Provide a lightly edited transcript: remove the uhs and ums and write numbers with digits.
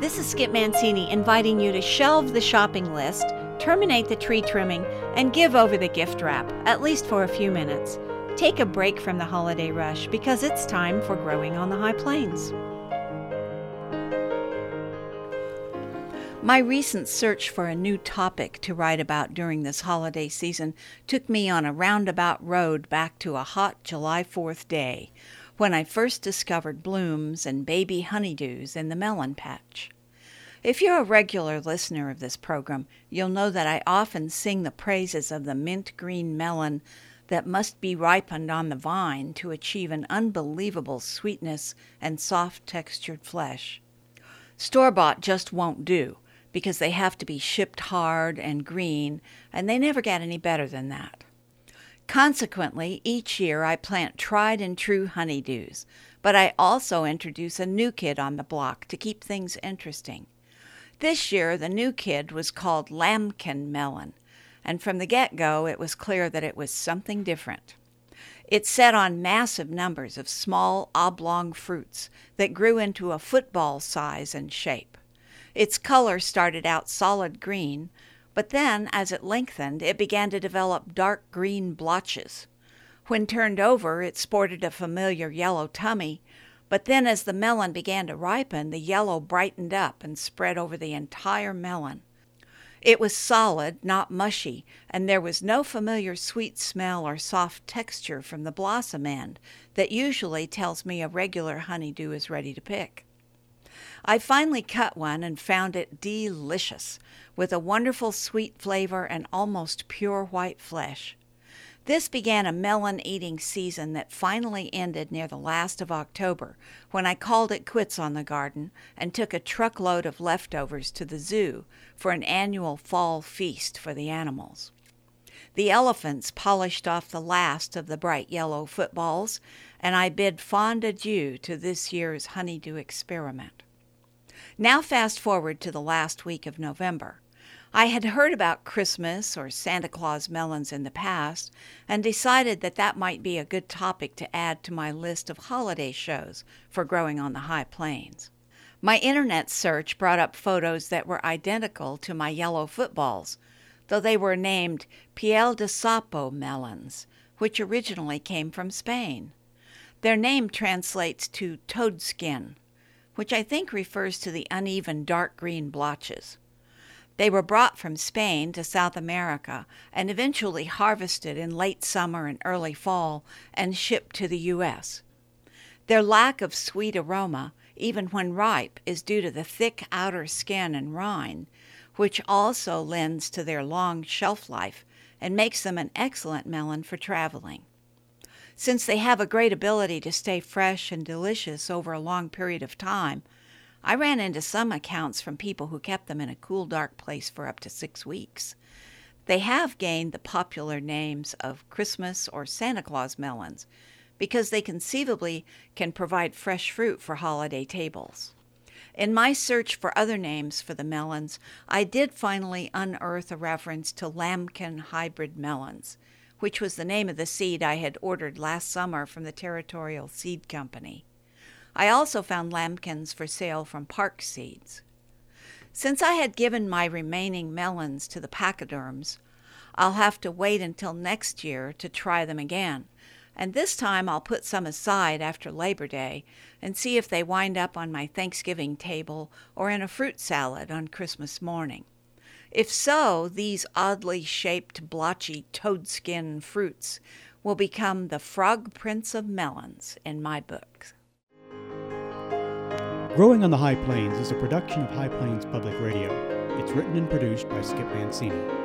This is Skip Mancini inviting you to shelve the shopping list, terminate the tree trimming, and give over the gift wrap, at least for a few minutes. Take a break from the holiday rush because it's time for Growing on the High Plains. My recent search for a new topic to write about during this holiday season took me on a roundabout road back to a hot July 4th day, when I first discovered blooms and baby honeydews in the melon patch. If you're a regular listener of this program, you'll know that I often sing the praises of the mint green melon that must be ripened on the vine to achieve an unbelievable sweetness and soft textured flesh. Store-bought just won't do, because they have to be shipped hard and green, and they never get any better than that. Consequently, each year I plant tried and true honeydews, but I also introduce a new kid on the block to keep things interesting. This year, the new kid was called lambkin melon, and from the get-go it was clear that it was something different. It set on massive numbers of small oblong fruits that grew into a football size and shape. Its color started out solid green, but then, as it lengthened, it began to develop dark green blotches. When turned over, it sported a familiar yellow tummy, but then as the melon began to ripen, the yellow brightened up and spread over the entire melon. It was solid, not mushy, and there was no familiar sweet smell or soft texture from the blossom end that usually tells me a regular honeydew is ready to pick. I finally cut one and found it delicious, with a wonderful sweet flavor and almost pure white flesh. This began a melon-eating season that finally ended near the last of October, when I called it quits on the garden and took a truckload of leftovers to the zoo for an annual fall feast for the animals. The elephants polished off the last of the bright yellow footballs, and I bid fond adieu to this year's honeydew experiment. Now fast forward to the last week of November. I had heard about Christmas or Santa Claus melons in the past and decided that that might be a good topic to add to my list of holiday shows for Growing on the High Plains. My internet search brought up photos that were identical to my yellow footballs, though they were named piel de sapo melons, which originally came from Spain. Their name translates to toad skin, which I think refers to the uneven dark green blotches. They were brought from Spain to South America and eventually harvested in late summer and early fall and shipped to the U.S. Their lack of sweet aroma, even when ripe, is due to the thick outer skin and rind, which also lends to their long shelf life and makes them an excellent melon for traveling. Since they have a great ability to stay fresh and delicious over a long period of time, I ran into some accounts from people who kept them in a cool, dark place for up to 6 weeks. They have gained the popular names of Christmas or Santa Claus melons because they conceivably can provide fresh fruit for holiday tables. In my search for other names for the melons, I did finally unearth a reference to lambkin hybrid melons, which was the name of the seed I had ordered last summer from the Territorial Seed Company. I also found lambkins for sale from Park Seeds. Since I had given my remaining melons to the pachyderms, I'll have to wait until next year to try them again, and this time I'll put some aside after Labor Day and see if they wind up on my Thanksgiving table or in a fruit salad on Christmas morning. If so, these oddly shaped, blotchy, toadskin fruits will become the frog prince of melons in my books. Growing on the High Plains is a production of High Plains Public Radio. It's written and produced by Skip Mancini.